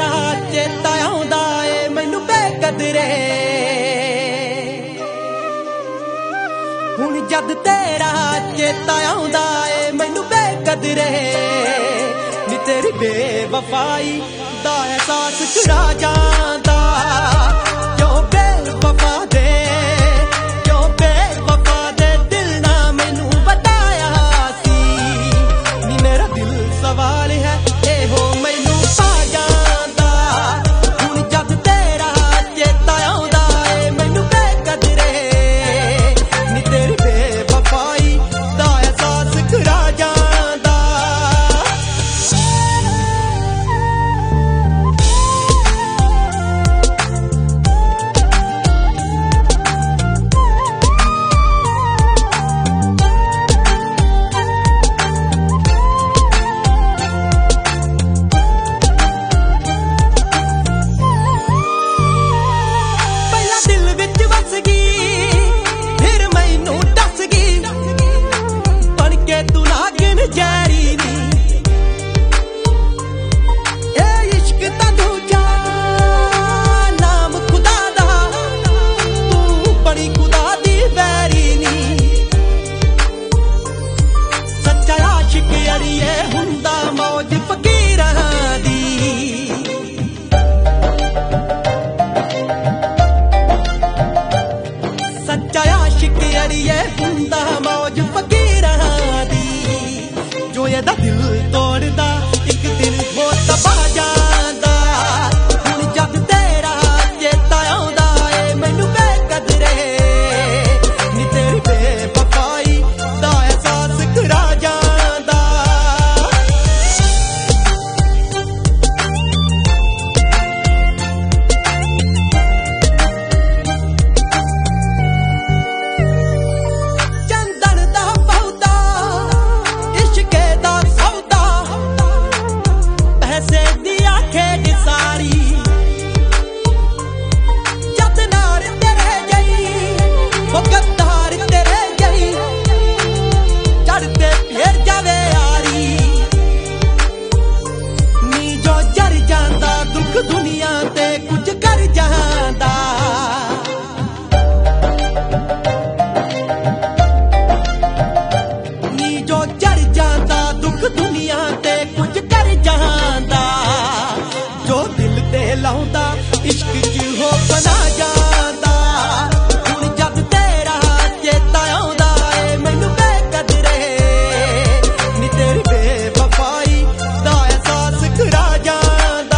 तेरा चेता आउंदा ए मैनू बेकदरे हुण जद तेरा चेता आउंदा ए मैनू बेकदरे नी तेरी बेवफाई दा एहसास चुरा जांदा क्यों बेवफा दे दिल ना मैनू बताया सी नी मेरा दिल सवाल है ए हो मैनू पा जांदा हुण जद तेरा चेता आउंदा ए मैनू बेकदरे नी तेरी बेवफाई दा एहसास चुरा जांदा मौज फकीरां दी जो एदा दिल तोड़दा एक दिन हो तबा जांदा हुण जद तेरा चेता आउंदा ए मैनू बेकदरे नी तेरी बेवफाई दा एहसास करा जांदा दुनिया ते कुछ कर जांदा नी जो चढ़ जांदा दुख दुनिया ते कुछ कर जांदा जो दिल ते लाउंदा इश्क च हो बना जांदा हुण जद तेरा चेता आउंदा ए मैनू बेकदरे नी तेरी बेवफाई दा एहसास करा जांदा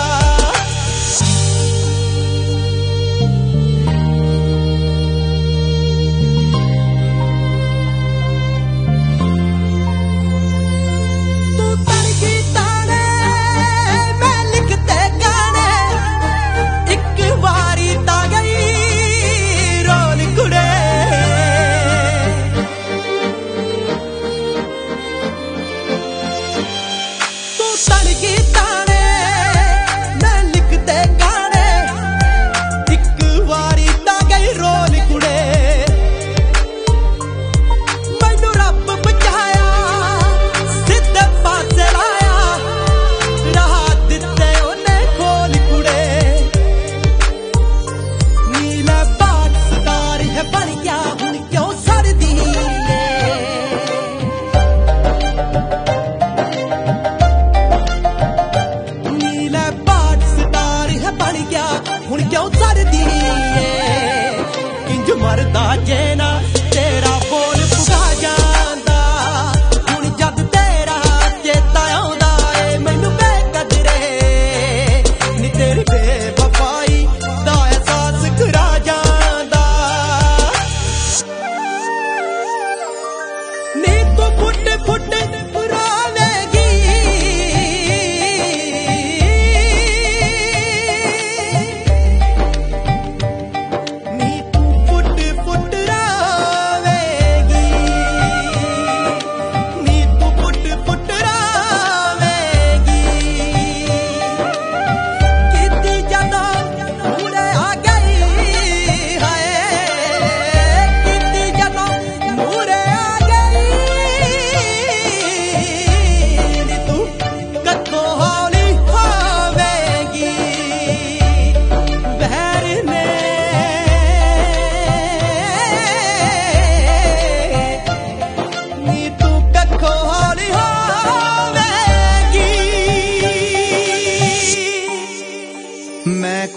हुण क्यों सरदी इंज मरदा जेना तेरा बोल पुगा जांदा हुण जद तेरा चेता आउंदा ए मैनू बेकदरे नी तेरी बेवफाई दा एहसास करा जांदा नी तू फुट फुट रोवेगी ज्यादा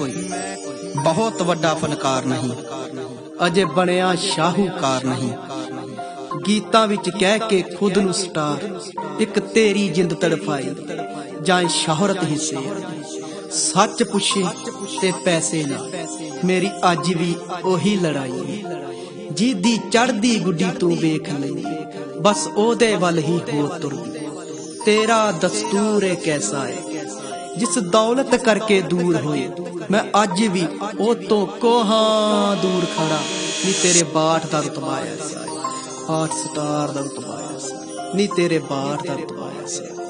कोई बहुत वड्डा फनकार नहीं, अजे बनिया शाहूकार नहीं। गीतां विच कह के खुद नूं स्टार, एक तेरी जिंद तड़फाई जाए शोहरत हिस्से। सच पुछे ते पैसे ना, मेरी अज भी ओही लड़ाई। जिदी चढ़दी गुड्डी तू वेख लई, बस ओदे वल ही हो तुरदी। तेरा दस्तूर है कैसा है, जिस दौलत करके दूर होए। मैं अज भी ओ तो कोहां दूर खड़ा, नी तेरे बाट दा रुतबा ऐसा है। 8 स्टार दा रुतबा ऐसा, नी तेरे बाट दा रुतबा ऐसा।